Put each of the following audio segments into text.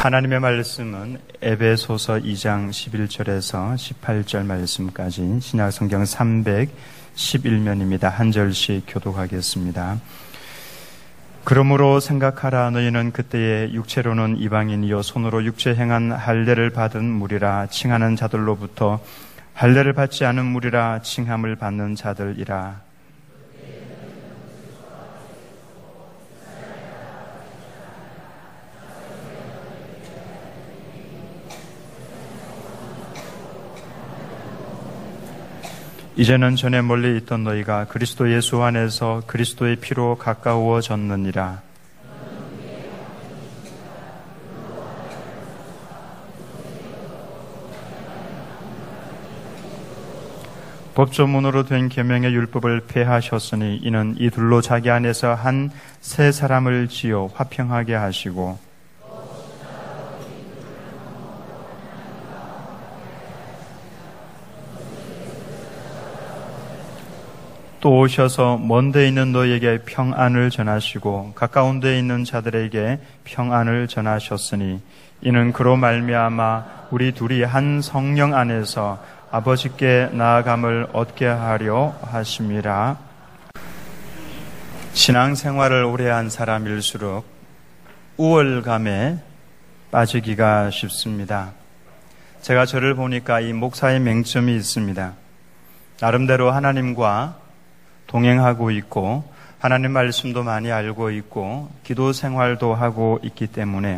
하나님의 말씀은 에베소서 2장 11절에서 18절 말씀까지 신약성경 311면입니다. 한 절씩 교독하겠습니다. 그러므로 생각하라. 너희는 그때에 육체로는 이방인이요 손으로 육체 행한 할례를 받은 무리라. 칭하는 자들로부터 할례를 받지 않은 무리라. 칭함을 받는 자들이라. 이제는 전에 멀리 있던 너희가 그리스도 예수 안에서 그리스도의 피로 가까워졌느니라. 법조문으로 된 계명의 율법을 폐하셨으니 이는 이 둘로 자기 안에서 한 새 사람을 지어 화평하게 하시고 또 오셔서 먼 데 있는 너희에게 평안을 전하시고 가까운 데 있는 자들에게 평안을 전하셨으니 이는 그로 말미암아 우리 둘이 한 성령 안에서 아버지께 나아감을 얻게 하려 하심이라. 신앙생활을 오래 한 사람일수록 우월감에 빠지기가 쉽습니다. 제가 저를 보니까 이 목사의 맹점이 있습니다. 나름대로 하나님과 동행하고 있고 하나님 말씀도 많이 알고 있고 기도 생활도 하고 있기 때문에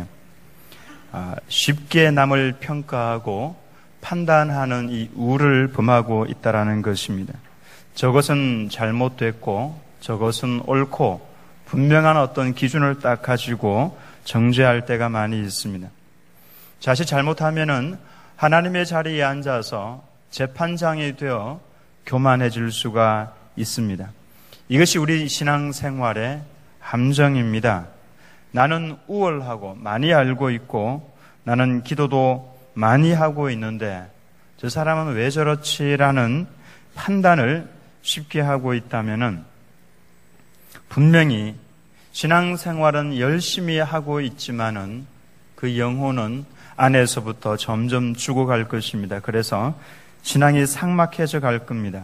쉽게 남을 평가하고 판단하는 이 우를 범하고 있다라는 것입니다. 저것은 잘못됐고 저것은 옳고 분명한 어떤 기준을 딱 가지고 정죄할 때가 많이 있습니다. 자칫 잘못하면은 하나님의 자리에 앉아서 재판장이 되어 교만해질 수가 있습니다. 이것이 우리 신앙생활의 함정입니다. 나는 우월하고 많이 알고 있고 나는 기도도 많이 하고 있는데 저 사람은 왜 저렇지라는 판단을 쉽게 하고 있다면은 분명히 신앙생활은 열심히 하고 있지만은 그 영혼은 안에서부터 점점 죽어갈 것입니다. 그래서 신앙이 삭막해져 갈 겁니다.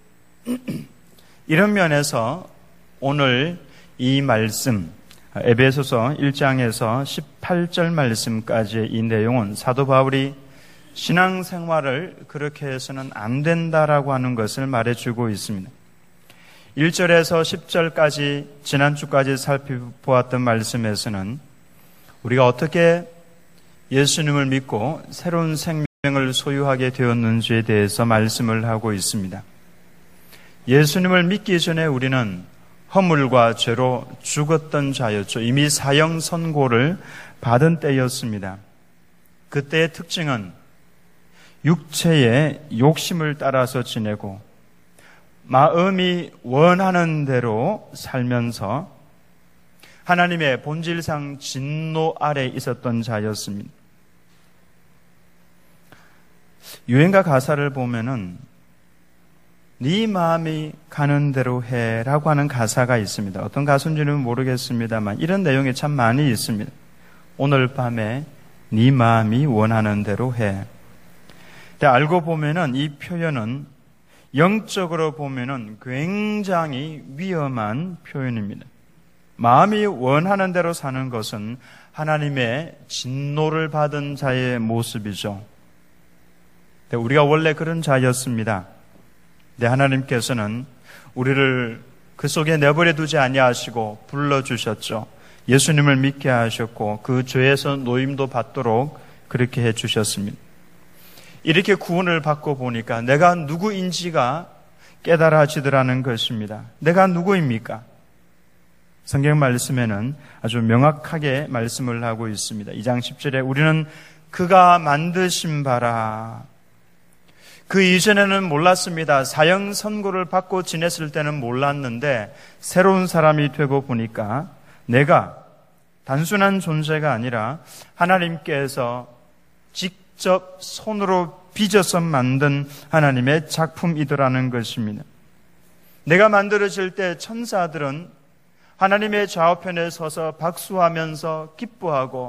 이런 면에서 오늘 이 말씀 에베소서 1장에서 18절 말씀까지의 이 내용은 사도 바울이 신앙생활을 그렇게 해서는 안 된다라고 하는 것을 말해주고 있습니다. 1절에서 10절까지 지난주까지 살펴보았던 말씀에서는 우리가 어떻게 예수님을 믿고 새로운 생명을 소유하게 되었는지에 대해서 말씀을 하고 있습니다. 예수님을 믿기 전에 우리는 허물과 죄로 죽었던 자였죠. 이미 사형 선고를 받은 때였습니다. 그때의 특징은 육체의 욕심을 따라서 지내고 마음이 원하는 대로 살면서 하나님의 본질상 진노 아래 있었던 자였습니다. 유행가 가사를 보면은 네 마음이 가는 대로 해라고 하는 가사가 있습니다. 어떤 가수인지는 모르겠습니다만 이런 내용이 참 많이 있습니다. 오늘 밤에 네 마음이 원하는 대로 해. 근데 알고 보면은 이 표현은 영적으로 보면은 굉장히 위험한 표현입니다. 마음이 원하는 대로 사는 것은 하나님의 진노를 받은 자의 모습이죠. 근데 우리가 원래 그런 자였습니다. 네, 하나님께서는 우리를 그 속에 내버려 두지 아니하시고 불러주셨죠. 예수님을 믿게 하셨고 그 죄에서 노임도 받도록 그렇게 해주셨습니다. 이렇게 구원을 받고 보니까 내가 누구인지가 깨달아지더라는 것입니다. 내가 누구입니까? 성경 말씀에는 아주 명확하게 말씀을 하고 있습니다. 2장 10절에 우리는 그가 만드신 바라. 그 이전에는 몰랐습니다. 사형 선고를 받고 지냈을 때는 몰랐는데 새로운 사람이 되고 보니까 내가 단순한 존재가 아니라 하나님께서 직접 손으로 빚어서 만든 하나님의 작품이더라는 것입니다. 내가 만들어질 때 천사들은 하나님의 좌우편에 서서 박수하면서 기뻐하고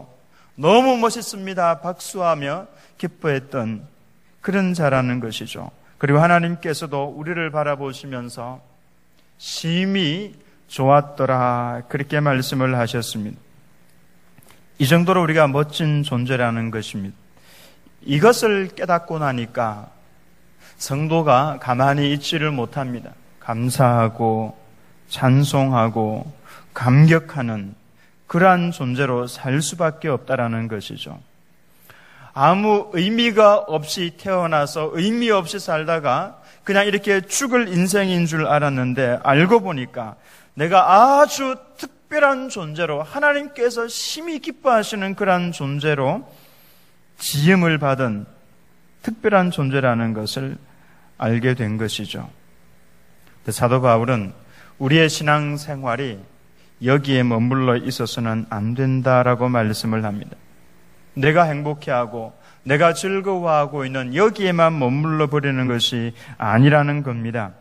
너무 멋있습니다. 박수하며 기뻐했던 그런 자라는 것이죠. 그리고 하나님께서도 우리를 바라보시면서 심히 좋았더라 그렇게 말씀을 하셨습니다. 이 정도로 우리가 멋진 존재라는 것입니다. 이것을 깨닫고 나니까 성도가 가만히 있지를 못합니다. 감사하고 찬송하고 감격하는 그러한 존재로 살 수밖에 없다라는 것이죠. 아무 의미가 없이 태어나서 의미 없이 살다가 그냥 이렇게 죽을 인생인 줄 알았는데 알고 보니까 내가 아주 특별한 존재로 하나님께서 심히 기뻐하시는 그런 존재로 지음을 받은 특별한 존재라는 것을 알게 된 것이죠. 사도 바울은 우리의 신앙생활이 여기에 머물러 있어서는 안 된다라고 말씀을 합니다. 내가 행복해하고 내가 즐거워하고 있는 여기에만 머물러 버리는 것이 아니라는 겁니다.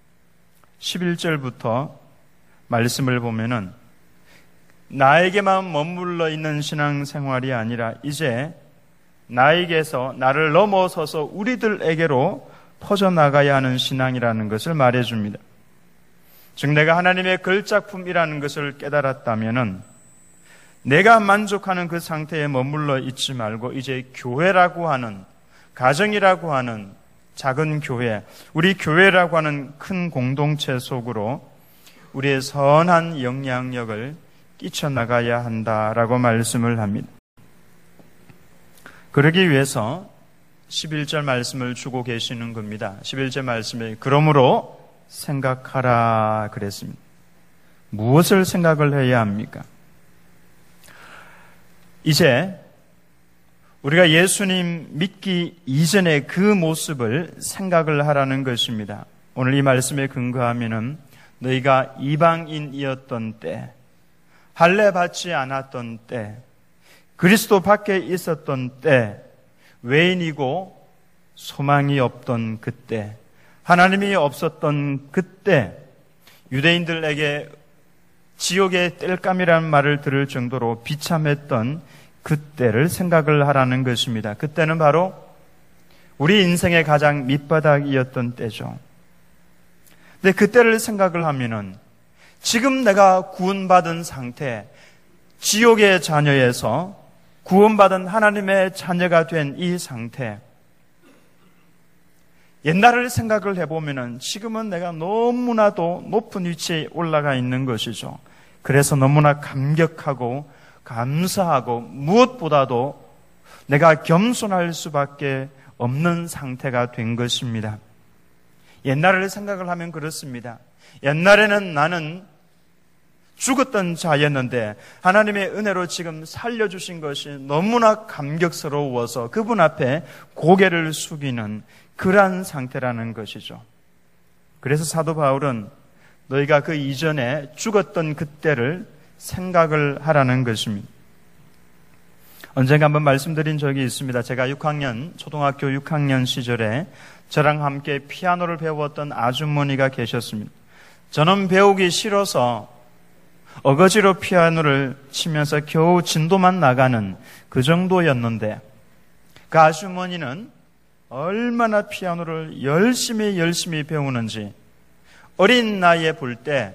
11절부터 말씀을 보면은 나에게만 머물러 있는 신앙생활이 아니라 이제 나에게서 나를 넘어서서 우리들에게로 퍼져나가야 하는 신앙이라는 것을 말해줍니다. 즉 내가 하나님의 걸작품이라는 것을 깨달았다면은 내가 만족하는 그 상태에 머물러 있지 말고 이제 교회라고 하는, 가정이라고 하는 작은 교회, 우리 교회라고 하는 큰 공동체 속으로 우리의 선한 영향력을 끼쳐나가야 한다라고 말씀을 합니다. 그러기 위해서 11절 말씀을 주고 계시는 겁니다. 11절 말씀에 그러므로 생각하라 그랬습니다. 무엇을 생각을 해야 합니까? 이제 우리가 예수님 믿기 이전의 그 모습을 생각을 하라는 것입니다. 오늘 이 말씀에 근거하면은 너희가 이방인이었던 때, 할례 받지 않았던 때, 그리스도 밖에 있었던 때, 외인이고 소망이 없던 그때, 하나님이 없었던 그때, 유대인들에게 지옥의 땔감이라는 말을 들을 정도로 비참했던 그때를 생각을 하라는 것입니다. 그때는 바로 우리 인생의 가장 밑바닥이었던 때죠. 근데 그때를 생각을 하면은 지금 내가 구원받은 상태, 지옥의 자녀에서 구원받은 하나님의 자녀가 된 이 상태, 옛날을 생각을 해보면은 지금은 내가 너무나도 높은 위치에 올라가 있는 것이죠. 그래서 너무나 감격하고 감사하고 무엇보다도 내가 겸손할 수밖에 없는 상태가 된 것입니다. 옛날을 생각을 하면 그렇습니다. 옛날에는 나는 죽었던 자였는데 하나님의 은혜로 지금 살려주신 것이 너무나 감격스러워서 그분 앞에 고개를 숙이는 그러한 상태라는 것이죠. 그래서 사도 바울은 너희가 그 이전에 죽었던 그때를 생각을 하라는 것입니다. 언젠가 한번 말씀드린 적이 있습니다. 제가 초등학교 6학년 시절에 저랑 함께 피아노를 배웠던 아주머니가 계셨습니다. 저는 배우기 싫어서 어거지로 피아노를 치면서 겨우 진도만 나가는 그 정도였는데 그 아주머니는 얼마나 피아노를 열심히 배우는지 어린 나이에 볼 때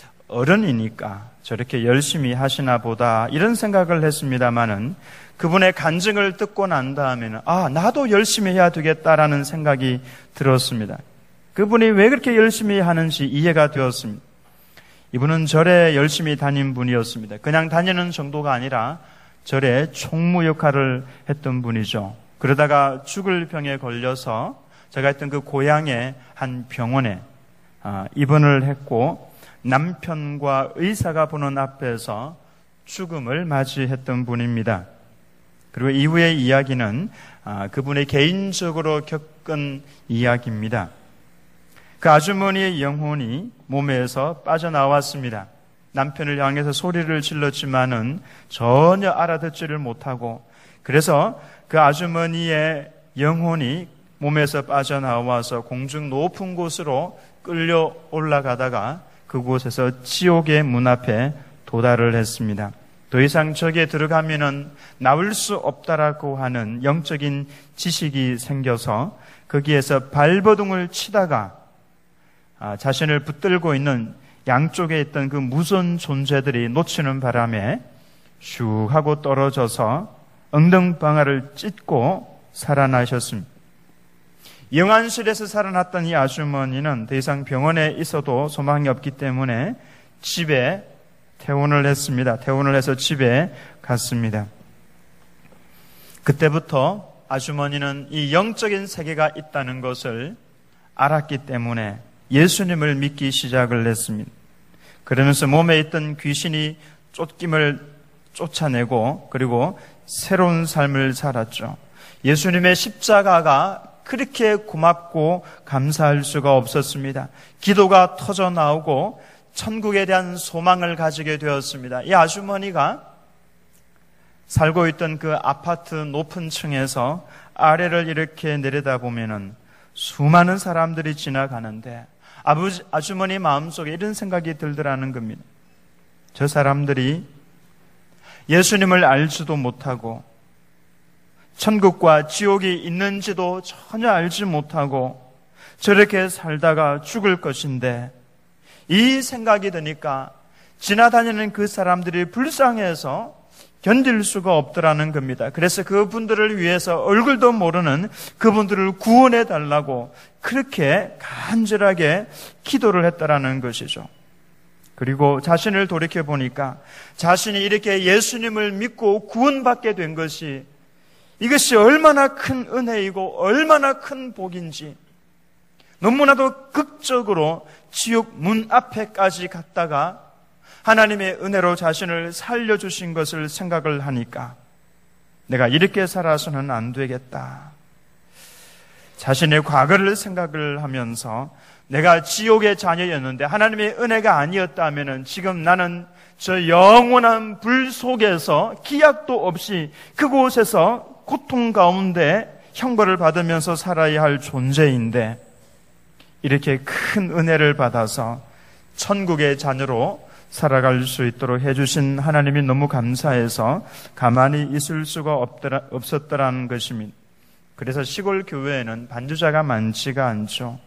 어른이니까 저렇게 열심히 하시나 보다 이런 생각을 했습니다마는 그분의 간증을 듣고 난 다음에는 나도 열심히 해야 되겠다라는 생각이 들었습니다. 그분이 왜 그렇게 열심히 하는지 이해가 되었습니다. 이분은 절에 열심히 다닌 분이었습니다. 그냥 다니는 정도가 아니라 절에 총무 역할을 했던 분이죠. 그러다가 죽을 병에 걸려서 제가 있던 그 고향의 한 병원에 입원을 했고 남편과 의사가 보는 앞에서 죽음을 맞이했던 분입니다. 그리고 이후의 이야기는 그분의 개인적으로 겪은 이야기입니다. 그 아주머니의 영혼이 몸에서 빠져나왔습니다. 남편을 향해서 소리를 질렀지만은 전혀 알아듣지를 못하고 그래서 그 아주머니의 영혼이 몸에서 빠져나와서 공중 높은 곳으로 끌려 올라가다가 그곳에서 지옥의 문 앞에 도달을 했습니다. 더 이상 저기에 들어가면은 나올 수 없다라고 하는 영적인 지식이 생겨서 거기에서 발버둥을 치다가 자신을 붙들고 있는 양쪽에 있던 그 무서운 존재들이 놓치는 바람에 슉 하고 떨어져서 엉덩방아를 찢고 살아나셨습니다. 영안실에서 살아났던 이 아주머니는 더 이상 병원에 있어도 소망이 없기 때문에 집에 퇴원을 했습니다. 퇴원을 해서 집에 갔습니다. 그때부터 아주머니는 이 영적인 세계가 있다는 것을 알았기 때문에 예수님을 믿기 시작을 했습니다. 그러면서 몸에 있던 귀신이 쫓김을 쫓아내고 그리고 새로운 삶을 살았죠. 예수님의 십자가가 그렇게 고맙고 감사할 수가 없었습니다. 기도가 터져 나오고 천국에 대한 소망을 가지게 되었습니다. 이 아주머니가 살고 있던 그 아파트 높은 층에서 아래를 이렇게 내려다보면은 수많은 사람들이 지나가는데 아주머니 마음속에 이런 생각이 들더라는 겁니다. 저 사람들이 예수님을 알지도 못하고 천국과 지옥이 있는지도 전혀 알지 못하고 저렇게 살다가 죽을 것인데 이 생각이 드니까 지나다니는 그 사람들이 불쌍해서 견딜 수가 없더라는 겁니다. 그래서 그분들을 위해서 얼굴도 모르는 그분들을 구원해 달라고 그렇게 간절하게 기도를 했다라는 것이죠. 그리고 자신을 돌이켜 보니까 자신이 이렇게 예수님을 믿고 구원받게 된 것이 이것이 얼마나 큰 은혜이고 얼마나 큰 복인지 너무나도 극적으로 지옥 문 앞에까지 갔다가 하나님의 은혜로 자신을 살려주신 것을 생각을 하니까 내가 이렇게 살아서는 안 되겠다. 자신의 과거를 생각을 하면서 내가 지옥의 자녀였는데 하나님의 은혜가 아니었다면 지금 나는 저 영원한 불 속에서 기약도 없이 그곳에서 고통 가운데 형벌을 받으면서 살아야 할 존재인데 이렇게 큰 은혜를 받아서 천국의 자녀로 살아갈 수 있도록 해주신 하나님이 너무 감사해서 가만히 있을 수가 없었더라는 것입니다. 그래서 시골 교회에는 반주자가 많지가 않죠.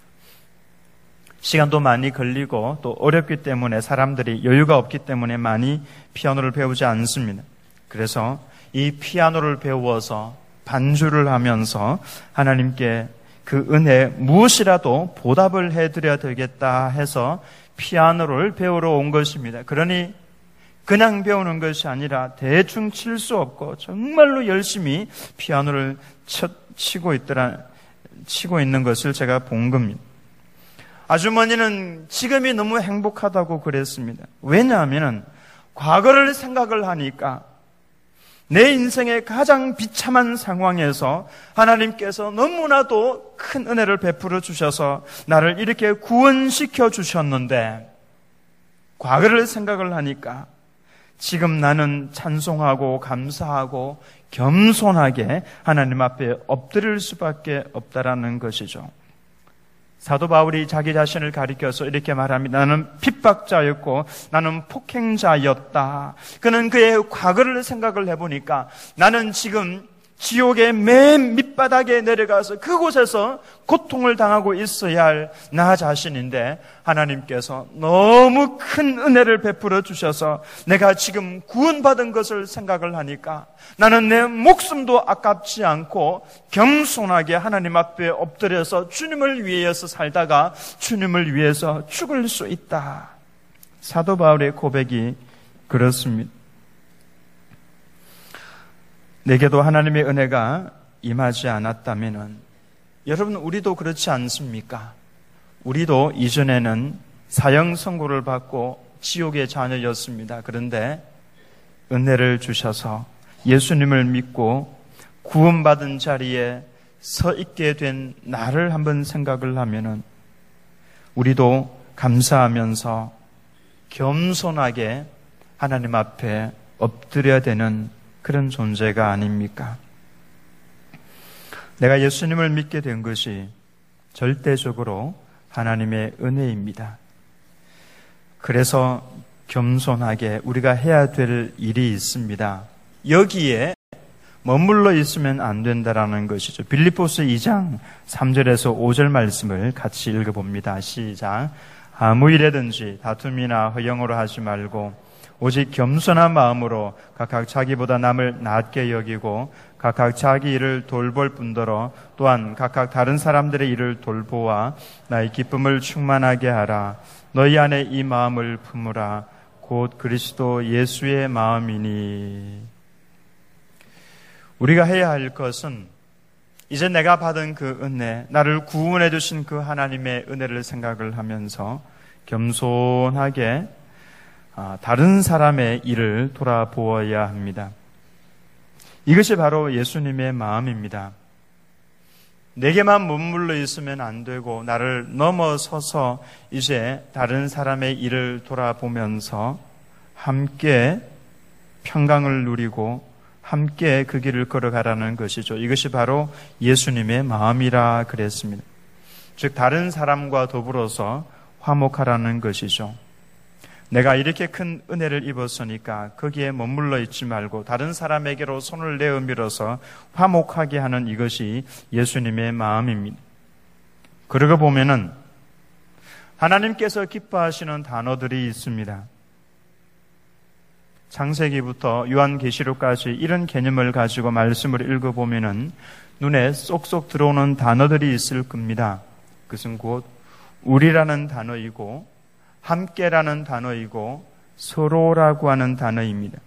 시간도 많이 걸리고 또 어렵기 때문에 사람들이 여유가 없기 때문에 많이 피아노를 배우지 않습니다. 그래서 이 피아노를 배워서 반주를 하면서 하나님께 그 은혜 무엇이라도 보답을 해드려야 되겠다 해서 피아노를 배우러 온 것입니다. 그러니 그냥 배우는 것이 아니라 대충 칠 수 없고 정말로 열심히 피아노를 치고 있는 것을 제가 본 겁니다. 아주머니는 지금이 너무 행복하다고 그랬습니다. 왜냐하면 과거를 생각을 하니까 내 인생의 가장 비참한 상황에서 하나님께서 너무나도 큰 은혜를 베풀어 주셔서 나를 이렇게 구원시켜 주셨는데 과거를 생각을 하니까 지금 나는 찬송하고 감사하고 겸손하게 하나님 앞에 엎드릴 수밖에 없다라는 것이죠. 사도 바울이 자기 자신을 가리켜서 이렇게 말합니다. 나는 핍박자였고 나는 폭행자였다. 그는 그의 과거를 생각을 해보니까 나는 지금 지옥의 맨 밑바닥에 내려가서 그곳에서 고통을 당하고 있어야 할 나 자신인데 하나님께서 너무 큰 은혜를 베풀어 주셔서 내가 지금 구원받은 것을 생각을 하니까 나는 내 목숨도 아깝지 않고 겸손하게 하나님 앞에 엎드려서 주님을 위해서 살다가 주님을 위해서 죽을 수 있다. 사도 바울의 고백이 그렇습니다. 내게도 하나님의 은혜가 임하지 않았다면 여러분 우리도 그렇지 않습니까? 우리도 이전에는 사형 선고를 받고 지옥의 자녀였습니다. 그런데 은혜를 주셔서 예수님을 믿고 구원받은 자리에 서 있게 된 나를 한번 생각을 하면은 우리도 감사하면서 겸손하게 하나님 앞에 엎드려야 되는 그런 존재가 아닙니까? 내가 예수님을 믿게 된 것이 절대적으로 하나님의 은혜입니다. 그래서 겸손하게 우리가 해야 될 일이 있습니다. 여기에 머물러 있으면 안 된다라는 것이죠. 빌립보서 2장 3절에서 5절 말씀을 같이 읽어봅니다. 시작. 아무 일에든지 다툼이나 허영으로 하지 말고 오직 겸손한 마음으로 각각 자기보다 남을 낮게 여기고 각각 자기 일을 돌볼 뿐더러 또한 각각 다른 사람들의 일을 돌보아 나의 기쁨을 충만하게 하라. 너희 안에 이 마음을 품으라. 곧 그리스도 예수의 마음이니. 우리가 해야 할 것은 이제 내가 받은 그 은혜, 나를 구원해 주신 그 하나님의 은혜를 생각을 하면서 겸손하게 다른 사람의 일을 돌아보아야 합니다. 이것이 바로 예수님의 마음입니다. 내게만 머물러 있으면 안 되고 나를 넘어서서 이제 다른 사람의 일을 돌아보면서 함께 평강을 누리고 함께 그 길을 걸어가라는 것이죠. 이것이 바로 예수님의 마음이라 그랬습니다. 즉 다른 사람과 더불어서 화목하라는 것이죠. 내가 이렇게 큰 은혜를 입었으니까 거기에 머물러 있지 말고 다른 사람에게로 손을 내어 밀어서 화목하게 하는 이것이 예수님의 마음입니다. 그러고 보면은 하나님께서 기뻐하시는 단어들이 있습니다. 창세기부터 요한계시록까지 이런 개념을 가지고 말씀을 읽어보면은 눈에 쏙쏙 들어오는 단어들이 있을 겁니다. 그것은 곧 우리라는 단어이고 함께라는 단어이고 서로라고 하는 단어입니다.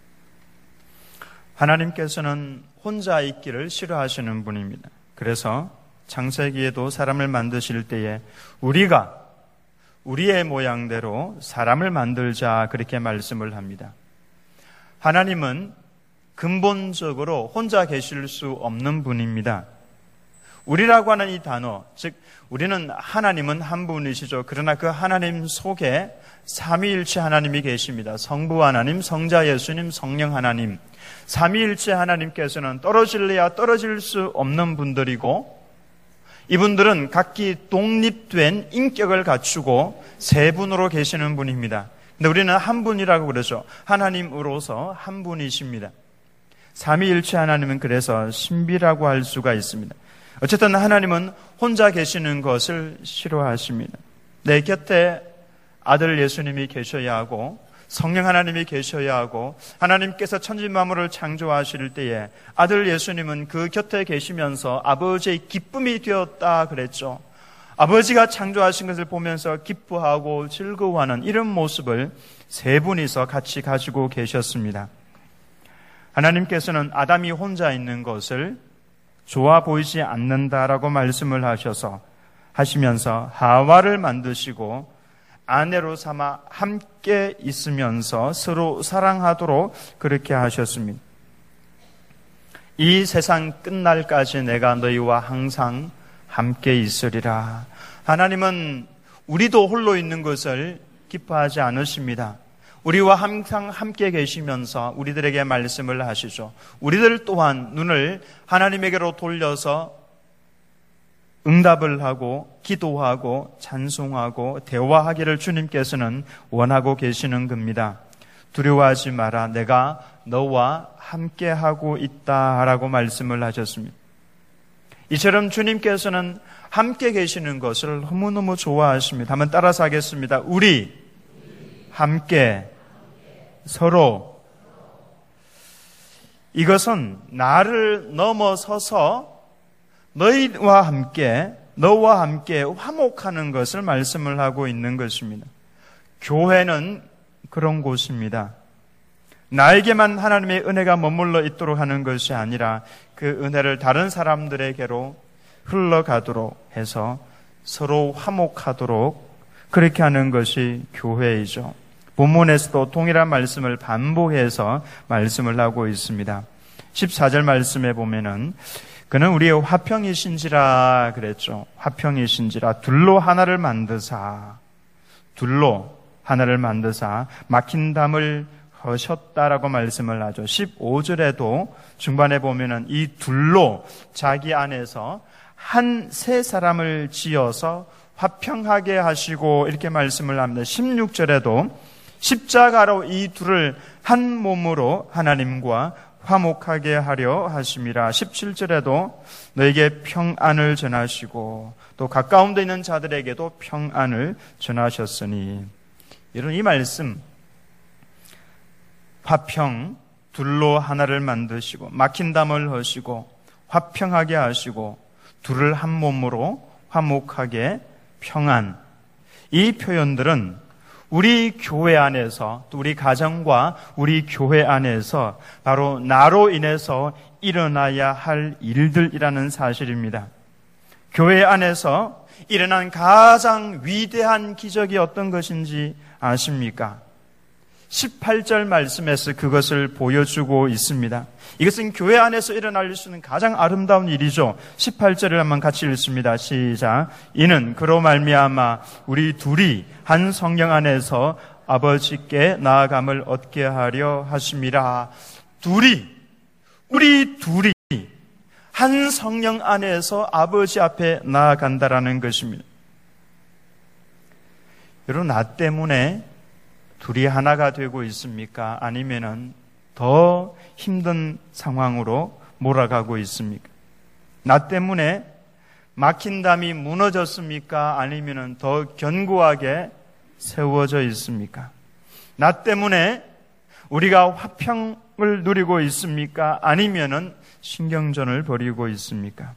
하나님께서는 혼자 있기를 싫어하시는 분입니다. 그래서 창세기에도 사람을 만드실 때에 우리가 우리의 모양대로 사람을 만들자 그렇게 말씀을 합니다. 하나님은 근본적으로 혼자 계실 수 없는 분입니다. 우리라고 하는 이 단어, 즉 우리는 하나님은 한 분이시죠. 그러나 그 하나님 속에 삼위일체 하나님이 계십니다. 성부 하나님, 성자 예수님, 성령 하나님. 삼위일체 하나님께서는 떨어질래야 떨어질 수 없는 분들이고 이분들은 각기 독립된 인격을 갖추고 세 분으로 계시는 분입니다. 근데 우리는 한 분이라고 그러죠. 하나님으로서 한 분이십니다. 삼위일체 하나님은 그래서 신비라고 할 수가 있습니다. 어쨌든 하나님은 혼자 계시는 것을 싫어하십니다. 내 곁에 아들 예수님이 계셔야 하고 성령 하나님이 계셔야 하고 하나님께서 천지만물을 창조하실 때에 아들 예수님은 그 곁에 계시면서 아버지의 기쁨이 되었다 그랬죠. 아버지가 창조하신 것을 보면서 기뻐하고 즐거워하는 이런 모습을 세 분이서 같이 가지고 계셨습니다. 하나님께서는 아담이 혼자 있는 것을 좋아 보이지 않는다라고 말씀을 하시면서 하와를 만드시고 아내로 삼아 함께 있으면서 서로 사랑하도록 그렇게 하셨습니다. 이 세상 끝날까지 내가 너희와 항상 함께 있으리라. 하나님은 우리도 홀로 있는 것을 기뻐하지 않으십니다. 우리와 항상 함께 계시면서 우리들에게 말씀을 하시죠. 우리들 또한 눈을 하나님에게로 돌려서 응답을 하고 기도하고 찬송하고 대화하기를 주님께서는 원하고 계시는 겁니다. 두려워하지 마라. 내가 너와 함께하고 있다라고 말씀을 하셨습니다. 이처럼 주님께서는 함께 계시는 것을 너무너무 좋아하십니다. 한번 따라서 하겠습니다. 우리 함께 서로. 이것은 나를 넘어서서 너희와 함께 너와 함께 화목하는 것을 말씀을 하고 있는 것입니다. 교회는 그런 곳입니다. 나에게만 하나님의 은혜가 머물러 있도록 하는 것이 아니라 그 은혜를 다른 사람들에게로 흘러가도록 해서 서로 화목하도록 그렇게 하는 것이 교회이죠. 본문에서도 동일한 말씀을 반복해서 말씀을 하고 있습니다. 14절 말씀에 보면은 그는 우리의 화평이신지라 그랬죠. 화평이신지라 둘로 하나를 만드사 막힌 담을 허셨다라고 말씀을 하죠. 15절에도 중반에 보면은 이 둘로 자기 안에서 한 세 사람을 지어서 화평하게 하시고 이렇게 말씀을 합니다. 16절에도 십자가로 이 둘을 한 몸으로 하나님과 화목하게 하려 하심이라. 17절에도 너에게 평안을 전하시고 또 가까운 데 있는 자들에게도 평안을 전하셨으니. 이런 이 말씀, 화평, 둘로 하나를 만드시고 막힌 담을 하시고 화평하게 하시고 둘을 한 몸으로 화목하게 평안, 이 표현들은 우리 교회 안에서, 또 우리 가정과 우리 교회 안에서 바로 나로 인해서 일어나야 할 일들이라는 사실입니다. 교회 안에서 일어난 가장 위대한 기적이 어떤 것인지 아십니까? 18절 말씀에서 그것을 보여주고 있습니다. 이것은 교회 안에서 일어날 수 있는 가장 아름다운 일이죠. 18절을 한번 같이 읽습니다. 시작. 이는 그로 말미암아 우리 둘이 한 성령 안에서 아버지께 나아감을 얻게 하려 하심이라. 우리 둘이 한 성령 안에서 아버지 앞에 나아간다라는 것입니다. 여러분, 나 때문에 둘이 하나가 되고 있습니까? 아니면은 더 힘든 상황으로 몰아가고 있습니까? 나 때문에 막힌 담이 무너졌습니까? 아니면은 더 견고하게 세워져 있습니까? 나 때문에 우리가 화평을 누리고 있습니까? 아니면은 신경전을 벌이고 있습니까?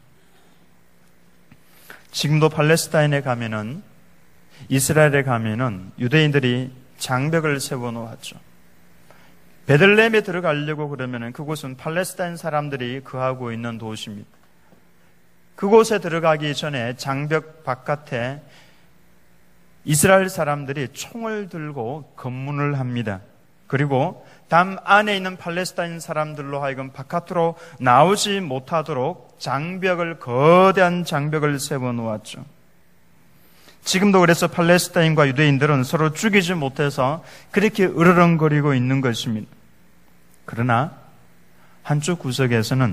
지금도 팔레스타인에 가면은, 이스라엘에 가면은 유대인들이 장벽을 세워놓았죠. 베들레헴에 들어가려고 그러면은 그곳은 팔레스타인 사람들이 거하고 있는 도시입니다. 그곳에 들어가기 전에 장벽 바깥에 이스라엘 사람들이 총을 들고 검문을 합니다. 그리고 담 안에 있는 팔레스타인 사람들로 하여금 바깥으로 나오지 못하도록 거대한 장벽을 세워놓았죠. 지금도 그래서 팔레스타인과 유대인들은 서로 죽이지 못해서 그렇게 으르렁거리고 있는 것입니다. 그러나 한쪽 구석에서는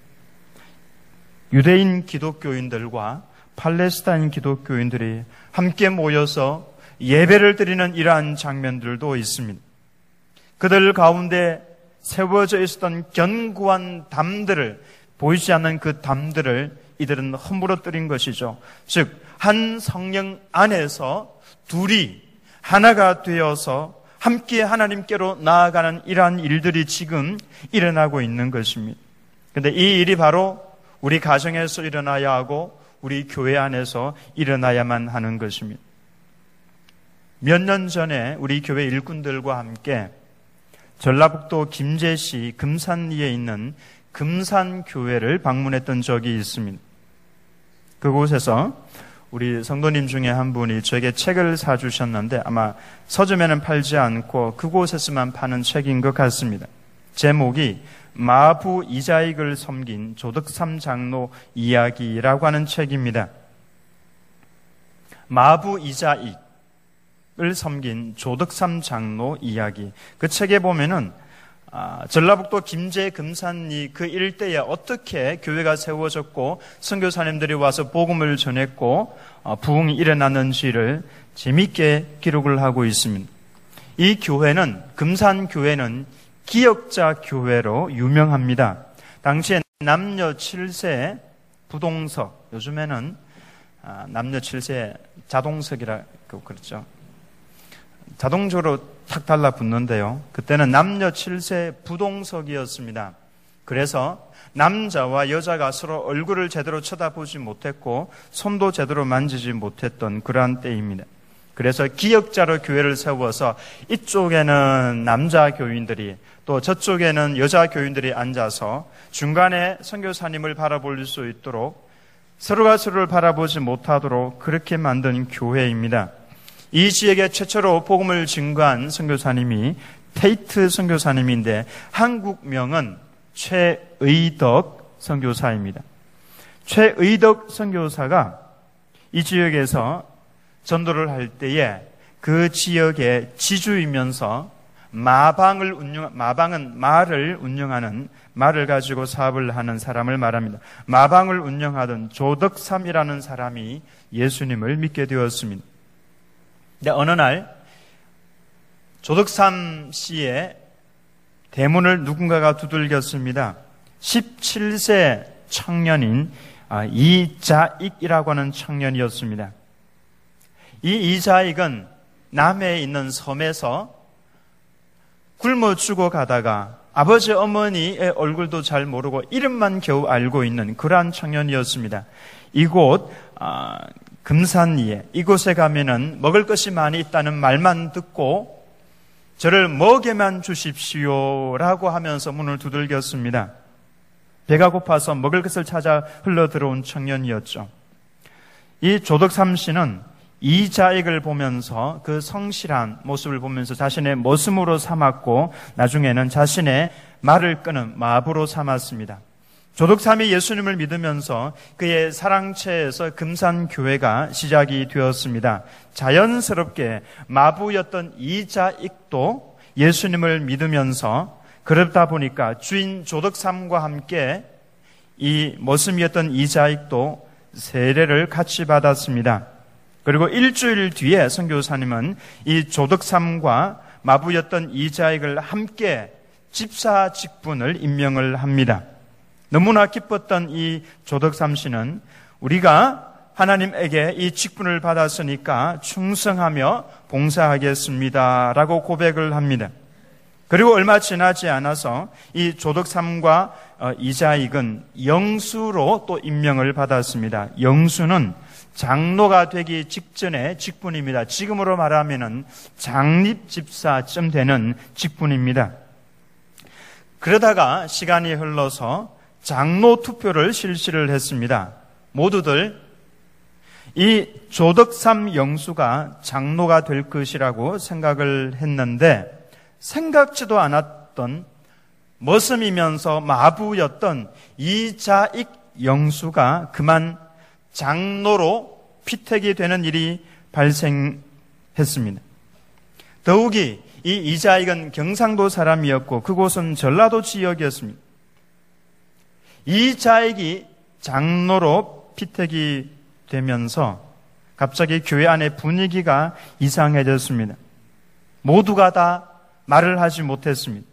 유대인 기독교인들과 팔레스타인 기독교인들이 함께 모여서 예배를 드리는 이러한 장면들도 있습니다. 그들 가운데 세워져 있었던 견고한 담들을, 보이지 않는 그 담들을 이들은 허물어뜨린 것이죠. 즉 한 성령 안에서 둘이 하나가 되어서 함께 하나님께로 나아가는 이러한 일들이 지금 일어나고 있는 것입니다. 그런데 이 일이 바로 우리 가정에서 일어나야 하고 우리 교회 안에서 일어나야만 하는 것입니다. 몇 년 전에 우리 교회 일꾼들과 함께 전라북도 김제시 금산리에 있는 금산교회를 방문했던 적이 있습니다. 그곳에서 우리 성도님 중에 한 분이 저에게 책을 사주셨는데 아마 서점에는 팔지 않고 그곳에서만 파는 책인 것 같습니다. 제목이 마부 이자익을 섬긴 조덕삼 장로 이야기라고 하는 책입니다. 마부 이자익을 섬긴 조덕삼 장로 이야기. 그 책에 보면은 전라북도 김제 금산리 그 일대에 어떻게 교회가 세워졌고 선교사님들이 와서 복음을 전했고 부흥이 일어났는지를 재미있게 기록을 하고 있습니다. 이 교회는, 금산교회는 기역자 교회로 유명합니다. 당시에 남녀 7세 부동석, 요즘에는 남녀 7세 자동석이라고 그랬죠. 자동적으로 탁 달라붙는데요. 그때는 남녀 7세 부동석이었습니다. 그래서 남자와 여자가 서로 얼굴을 제대로 쳐다보지 못했고 손도 제대로 만지지 못했던 그러한 때입니다. 그래서 기역자로 교회를 세워서 이쪽에는 남자 교인들이 또 저쪽에는 여자 교인들이 앉아서 중간에 선교사님을 바라볼 수 있도록 서로가 서로를 바라보지 못하도록 그렇게 만든 교회입니다. 이 지역에 최초로 복음을 증거한 선교사님이 테이트 선교사님인데 한국명은 최의덕 선교사입니다. 최의덕 선교사가 이 지역에서 전도를 할 때에 그 지역의 지주이면서 마방은 말을 운영하는, 말을 가지고 사업을 하는 사람을 말합니다. 마방을 운영하던 조덕삼이라는 사람이 예수님을 믿게 되었습니다. 근데 어느 날 조덕삼 씨의 대문을 누군가가 두들겼습니다. 17세 청년인 이자익이라고 하는 청년이었습니다. 이 이자익은 남해에 있는 섬에서 굶어 죽어가다가 아버지 어머니의 얼굴도 잘 모르고 이름만 겨우 알고 있는 그러한 청년이었습니다. 이곳 금산리에 이곳에 가면은 먹을 것이 많이 있다는 말만 듣고 저를 먹여만 주십시오라고 하면서 문을 두들겼습니다. 배가 고파서 먹을 것을 찾아 흘러들어온 청년이었죠. 이 조덕삼 씨는 이자익을 보면서 그 성실한 모습을 보면서 자신의 모습으로 삼았고 나중에는 자신의 말을 끄는 마부로 삼았습니다. 조덕삼이 예수님을 믿으면서 그의 사랑채에서 금산교회가 시작이 되었습니다. 자연스럽게 마부였던 이자익도 예수님을 믿으면서 그러다 보니까 주인 조덕삼과 함께 이 모습이었던 이자익도 세례를 같이 받았습니다. 그리고 일주일 뒤에 선교사님은 이 조덕삼과 마부였던 이자익을 함께 집사 직분을 임명을 합니다. 너무나 기뻤던 이 조덕삼 씨는 우리가 하나님에게 이 직분을 받았으니까 충성하며 봉사하겠습니다 라고 고백을 합니다. 그리고 얼마 지나지 않아서 이 조덕삼과 이자익은 영수로 또 임명을 받았습니다. 영수는 장로가 되기 직전의 직분입니다. 지금으로 말하면은 장립집사쯤 되는 직분입니다. 그러다가 시간이 흘러서 장로 투표를 실시를 했습니다. 모두들 이 조덕삼 영수가 장로가 될 것이라고 생각을 했는데 생각지도 않았던 머슴이면서 마부였던 이자익 영수가 그만 장로로 피택이 되는 일이 발생했습니다. 더욱이 이 이자익은 경상도 사람이었고 그곳은 전라도 지역이었습니다. 이자익이 장로로 피택이 되면서 갑자기 교회 안의 분위기가 이상해졌습니다. 모두가 다 말을 하지 못했습니다.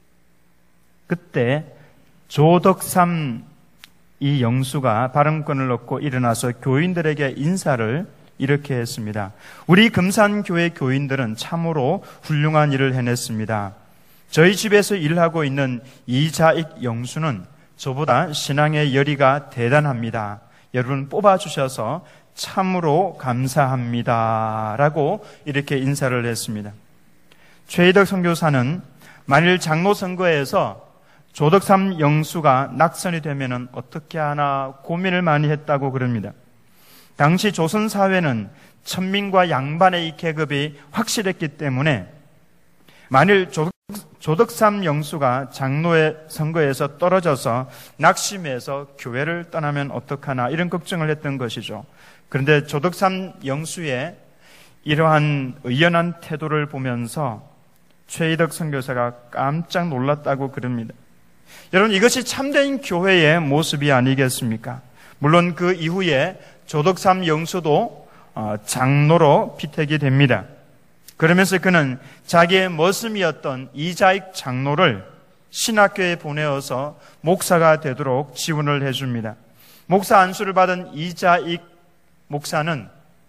그때 조덕삼 이 영수가 발언권을 얻고 일어나서 교인들에게 인사를 이렇게 했습니다. 우리 금산교회 교인들은 참으로 훌륭한 일을 해냈습니다. 저희 집에서 일하고 있는 이자익 영수는 저보다 신앙의 열의가 대단합니다. 여러분 뽑아주셔서 참으로 감사합니다 라고 이렇게 인사를 했습니다. 최희덕 선교사는 만일 장로 선거에서 조덕삼 영수가 낙선이 되면 어떻게 하나 고민을 많이 했다고 그럽니다. 당시 조선사회는 천민과 양반의 이 계급이 확실했기 때문에 만일 조덕삼 영수가 장로의 선거에서 떨어져서 낙심해서 교회를 떠나면 어떡하나 이런 걱정을 했던 것이죠. 그런데 조덕삼 영수의 이러한 의연한 태도를 보면서 최희덕 선교사가 깜짝 놀랐다고 그럽니다. 여러분 이것이 참된 교회의 모습이 아니겠습니까? 물론 그 이후에 조덕삼 영수도 장로로 피택이 됩니다. 그러면서 그는 자기의 머슴이었던 이자익 장로를 신학교에 보내어서 목사가 되도록 지원을 해줍니다. 목사 안수를 받은 이자익 목사는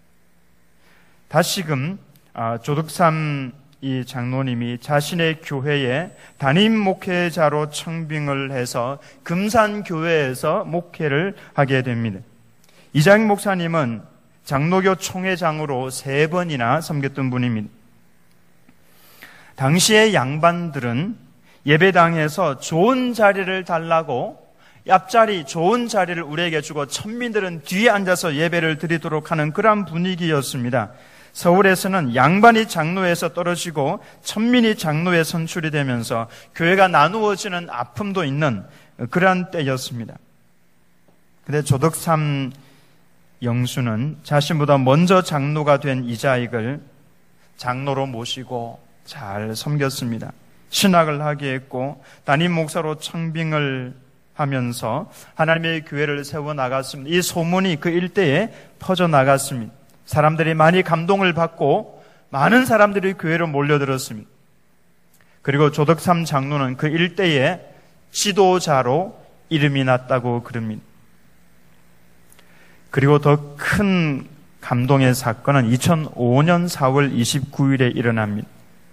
다시금 조덕삼 이 장로님이 자신의 교회에 담임 목회자로 청빙을 해서 금산교회에서 목회를 하게 됩니다. 이자익 목사님은 장로교 총회장으로 3번이나 섬겼던 분입니다. 당시의 양반들은 예배당에서 좋은 자리를 달라고 앞자리 좋은 자리를 우리에게 주고 천민들은 뒤에 앉아서 예배를 드리도록 하는 그런 분위기였습니다. 서울에서는 양반이 장로에서 떨어지고 천민이 장로에 선출이 되면서 교회가 나누어지는 아픔도 있는 그러한 때였습니다. 그런데 조덕삼 영수는 자신보다 먼저 장로가 된 이자익을 장로로 모시고 잘 섬겼습니다. 신학을 하게 했고 담임 목사로 청빙을 하면서 하나님의 교회를 세워나갔습니다. 이 소문이 그 일대에 퍼져나갔습니다. 사람들이 많이 감동을 받고 많은 사람들이 교회로 몰려들었습니다. 그리고 조덕삼 장로는 그 일대의 지도자로 이름이 났다고 그럽니다. 그리고 더 큰 감동의 사건은 2005년 4월 29일에 일어납니다.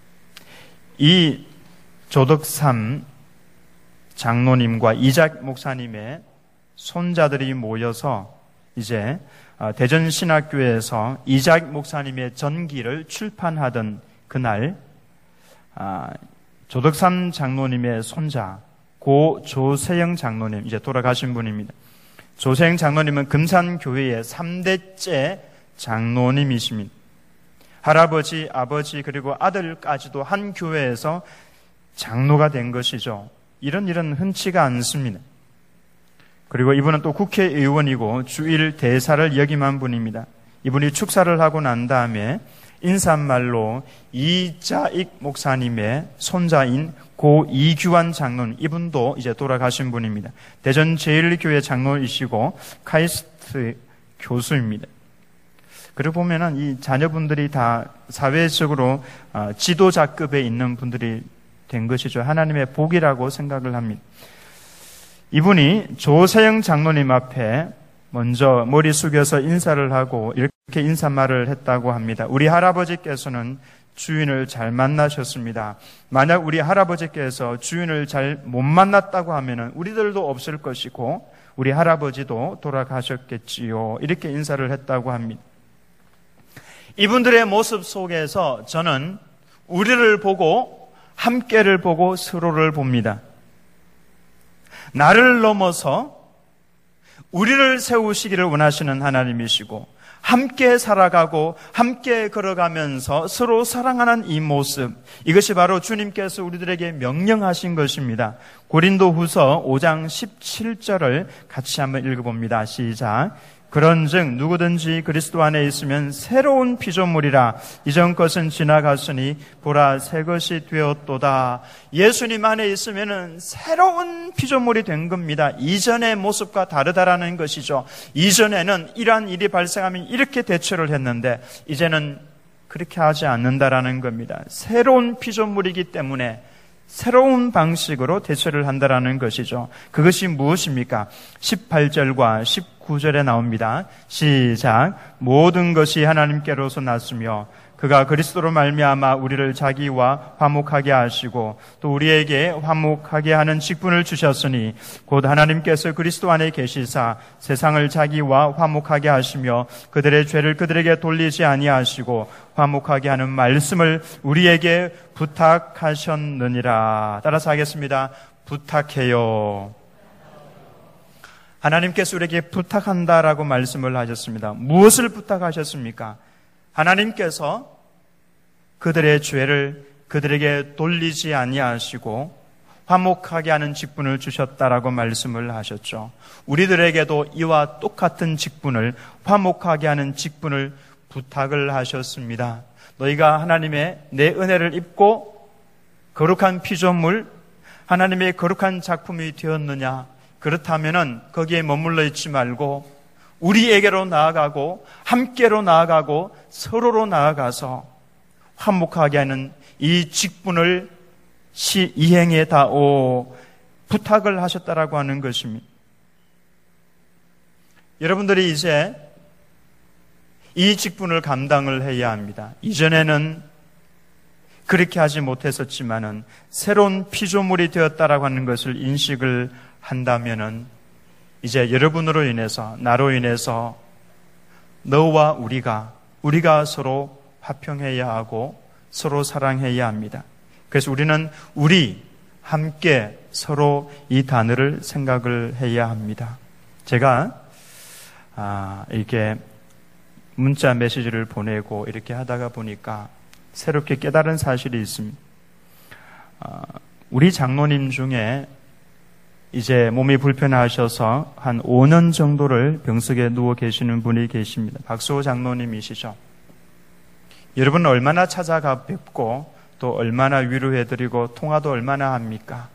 이 조덕삼 장로님과 이작 목사님의 손자들이 모여서 이제 대전신학교에서 이작 목사님의 전기를 출판하던 그날 조덕삼 장로님의 손자 고 조세영 장로님, 이제 돌아가신 분입니다. 조세영 장로님은 금산교회의 3대째 장로님이십니다. 할아버지, 아버지 그리고 아들까지도 한 교회에서 장로가 된 것이죠. 이런 일은 흔치가 않습니다. 그리고 이분은 또 국회의원이고 주일 대사를 역임한 분입니다. 이분이 축사를 하고 난 다음에 인사말로 이자익 목사님의 손자인 고 이규환 장로는 이분도 이제 돌아가신 분입니다. 대전 제1교회 장로이시고 카이스트 교수입니다. 그리고 보면은 이 자녀분들이 다 사회적으로 지도자급에 있는 분들이 된 것이죠. 하나님의 복이라고 생각을 합니다. 이분이 조세영 장로님 앞에 먼저 머리 숙여서 인사를 하고 이렇게 인사말을 했다고 합니다. 우리 할아버지께서는 주인을 잘 만나셨습니다. 만약 우리 할아버지께서 주인을 잘 못 만났다고 하면은 우리들도 없을 것이고 우리 할아버지도 돌아가셨겠지요. 이렇게 인사를 했다고 합니다. 이분들의 모습 속에서 저는 우리를 보고 함께를 보고 서로를 봅니다. 나를 넘어서 우리를 세우시기를 원하시는 하나님이시고 함께 살아가고 함께 걸어가면서 서로 사랑하는 이 모습, 이것이 바로 주님께서 우리들에게 명령하신 것입니다. 고린도후서 5장 17절을 같이 한번 읽어봅니다. 시작. 그런즉 누구든지 그리스도 안에 있으면 새로운 피조물이라 이전 것은 지나갔으니 보라 새 것이 되었도다. 예수님 안에 있으면 새로운 피조물이 된 겁니다. 이전의 모습과 다르다라는 것이죠. 이전에는 이러한 일이 발생하면 이렇게 대처를 했는데 이제는 그렇게 하지 않는다라는 겁니다. 새로운 피조물이기 때문에 새로운 방식으로 대처를 한다라는 것이죠. 그것이 무엇입니까? 18절과 19절에 나옵니다. 시작. 모든 것이 하나님께로서 났으며 그가 그리스도로 말미암아 우리를 자기와 화목하게 하시고 또 우리에게 화목하게 하는 직분을 주셨으니 곧 하나님께서 그리스도 안에 계시사 세상을 자기와 화목하게 하시며 그들의 죄를 그들에게 돌리지 아니하시고 화목하게 하는 말씀을 우리에게 부탁하셨느니라. 따라서 하겠습니다. 부탁해요. 하나님께서 우리에게 부탁한다라고 말씀을 하셨습니다. 무엇을 부탁하셨습니까? 하나님께서 그들의 죄를 그들에게 돌리지 아니하시고 화목하게 하는 직분을 주셨다라고 말씀을 하셨죠. 우리들에게도 이와 똑같은 직분을, 화목하게 하는 직분을 부탁을 하셨습니다. 너희가 하나님의 내 은혜를 입고 거룩한 피조물, 하나님의 거룩한 작품이 되었느냐? 그렇다면은 거기에 머물러 있지 말고 우리에게로 나아가고 함께로 나아가고 서로로 나아가서 화목하게 하는 이 직분을 이행해 다오 부탁을 하셨다라고 하는 것입니다. 여러분들이 이제 이 직분을 감당을 해야 합니다. 이전에는 그렇게 하지 못했었지만은 새로운 피조물이 되었다라고 하는 것을 인식을 한다면은 이제 여러분으로 인해서, 나로 인해서 너와 우리가 서로 화평해야 하고 서로 사랑해야 합니다. 그래서 우리는 우리 함께 서로 이 단어를 생각을 해야 합니다. 제가 이렇게 문자 메시지를 보내고 이렇게 하다가 보니까 새롭게 깨달은 사실이 있습니다. 우리 장로님 중에 이제 몸이 불편하셔서 한 5년 정도를 병석에 누워 계시는 분이 계십니다. 박수호 장로님이시죠. 여러분 얼마나 찾아가 뵙고 또 얼마나 위로해드리고 통화도 얼마나 합니까?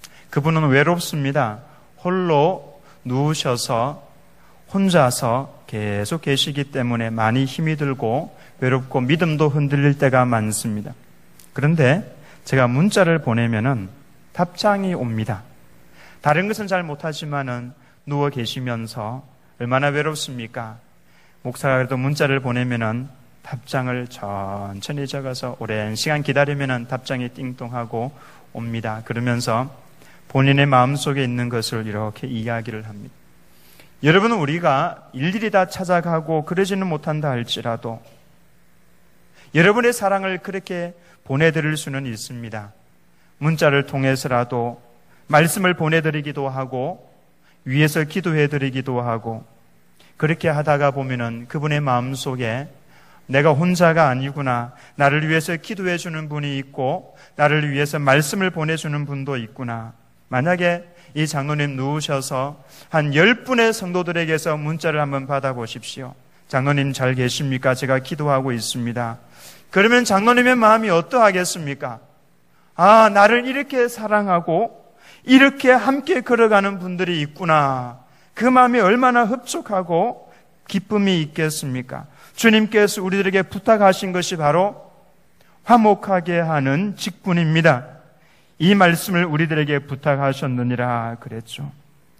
그분은 외롭습니다. 홀로 누우셔서 혼자서 계속 계시기 때문에 많이 힘이 들고 외롭고 믿음도 흔들릴 때가 많습니다. 그런데 제가 문자를 보내면은 답장이 옵니다. 다른 것은 잘 못하지만은 누워 계시면서 얼마나 외롭습니까? 목사가 그래도 문자를 보내면은 답장을 천천히 적어서 오랜 시간 기다리면은 답장이 띵동하고 옵니다. 그러면서 본인의 마음속에 있는 것을 이렇게 이야기를 합니다. 여러분은 우리가 일일이 다 찾아가고 그러지는 못한다 할지라도 여러분의 사랑을 그렇게 보내드릴 수는 있습니다. 문자를 통해서라도 말씀을 보내드리기도 하고 위에서 기도해드리기도 하고 그렇게 하다가 보면은 그분의 마음속에 내가 혼자가 아니구나, 나를 위해서 기도해주는 분이 있고 나를 위해서 말씀을 보내주는 분도 있구나. 만약에 이 장로님 누우셔서 한 10분의 성도들에게서 문자를 한번 받아보십시오. 장로님 잘 계십니까? 제가 기도하고 있습니다. 그러면 장로님의 마음이 어떠하겠습니까? 아, 나를 이렇게 사랑하고 이렇게 함께 걸어가는 분들이 있구나. 그 마음이 얼마나 흡족하고 기쁨이 있겠습니까? 주님께서 우리들에게 부탁하신 것이 바로 화목하게 하는 직분입니다. 이 말씀을 우리들에게 부탁하셨느니라 그랬죠.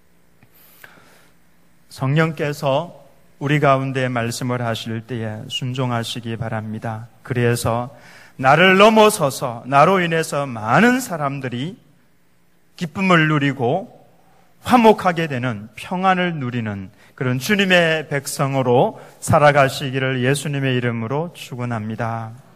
성령께서 우리 가운데 말씀을 하실 때에 순종하시기 바랍니다. 그래서 나를 넘어서서 나로 인해서 많은 사람들이 기쁨을 누리고 화목하게 되는 평안을 누리는 그런 주님의 백성으로 살아가시기를 예수님의 이름으로 축원합니다.